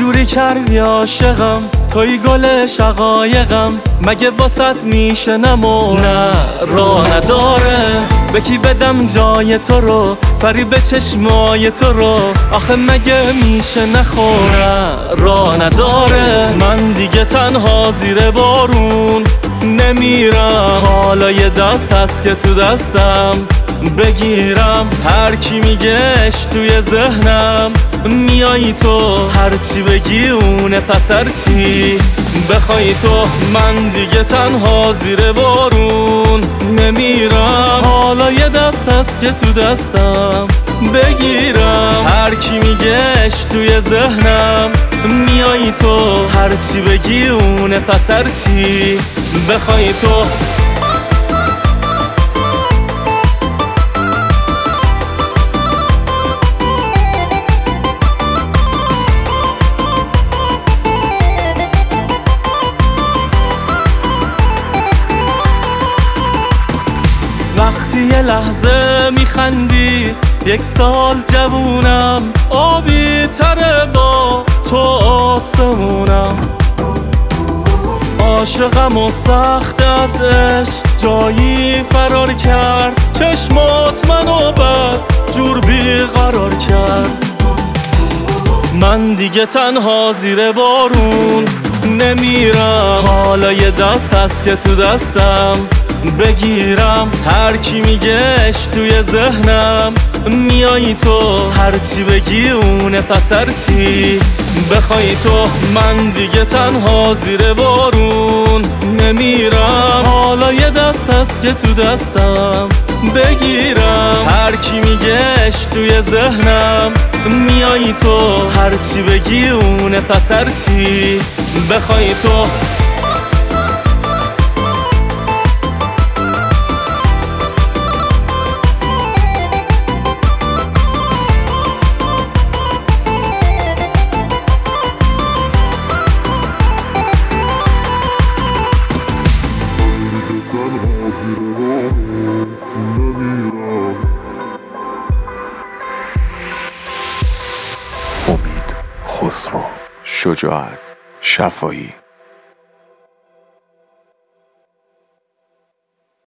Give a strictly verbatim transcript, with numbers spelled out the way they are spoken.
جوری کردی عاشقم، توی گل شقایقم، مگه واسط میشه نمو؟ نه راه نداره به کی بدم جای تو رو، فریب چشمای تو رو، آخه مگه میشه نخوره؟ راه نداره من دیگه تنها زیر بارون نمیرم، حالا یه دست هست که تو دستم بگیرم. هر کی میگهش توی ذهنم میایی تو، هرچی بگی اونه پس هرچی بخوای تو. من دیگه تنها زیر بارون نمیرم، حالا یه دست هست که تو دستم بگیرم. هر کی میگهش توی ذهنم میایی تو، هرچی بگی اونه پس هرچی بخوای تو. وقتی یه لحظه میخندی یک سال جوونم، آبی تره با تو آسمونم. عاشقم و سخت از عشق جایی فرار کرد، چشمات منو بد جور بیقرار کرد. من دیگه تنها زیر بارون نمیرم، حالا یه دست هست که تو دستم بگیرم. هر کی میگهش توی ذهنم میایی تو، هرچی بگی اونه پس هرچی بخوای تو. من دیگه تنها زیر بارون نمیرم، حالا یه دست هست که تو دستم بگیرم. هر کی میگهش توی ذهنم میایی تو، هرچی بگی اونه پس هرچی بخوای تو. امید خسرو، شجاعت شفایی.